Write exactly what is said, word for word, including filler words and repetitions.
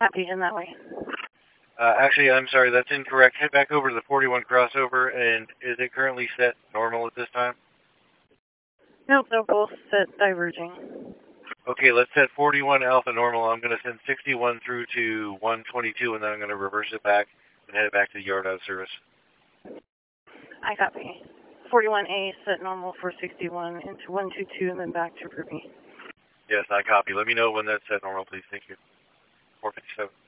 Copy, in that way. Uh, actually, I'm sorry, that's incorrect. Head back over to the forty-one crossover, and is it currently set normal at this time? Nope, they're both set diverging. Okay, let's set forty-one alpha normal. I'm going to send sixty-one through to one twenty-two, and then I'm going to reverse it back and head it back to the yard out of service. I copy. forty-one A set normal for sixty-one into one twenty-two and then back to Ruby. Yes, I copy. Let me know when that's set normal, please. Thank you. four fifty-seven.